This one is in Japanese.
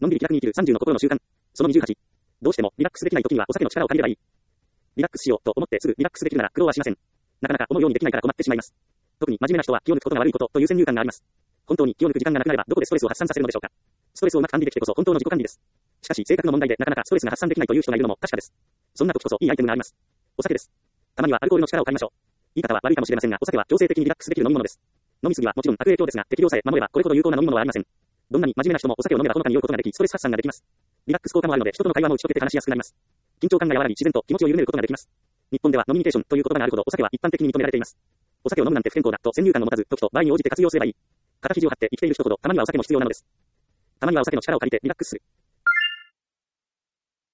のんびり気楽に生きる30の心の習慣。その28。どうしてもリラックスできない時にはお酒の力を借りればいい。リラックスしようと思ってすぐリラックスできるなら苦労はしません。なかなか思うようにできないから困ってしまいます。特に真面目な人は気を抜くことが悪いことという先入観があります。本当に気を抜く時間がなくなればどこでストレスを発散させるのでしょうか。ストレスをうまく管理できてこそ本当の自己管理です。しかし性格の問題でなかなかストレスが発散できないという人がいるのも確かです。そんな時こそいいアイテムがあります。お酒です。たまにはアルコールの力を借りましょう。言い方は悪いかもしれませんが、お酒は強制的にリラックスできる飲み物です。飲みすぎはもちろん悪影響ですが、適量さえ守ればこれほど有効な飲み物はありません。どんなに真面目な人もお酒を飲めばほのかに酔うことができ、ストレス発散ができます。リラックス効果もあるので、人との会話も打ち解けて話しやすくなります。緊張感が和らぎ、自然と気持ちを緩めることができます。日本ではノミニケーションという言葉があるほどお酒は一般的に認められています。お酒を飲むなんて不健康だと先入観を持たず、時と場合に応じて活用すればいい。肩肘を張って生きている人ほどたまにはお酒も必要なのです。たまにはお酒の力を借りてリラックスする。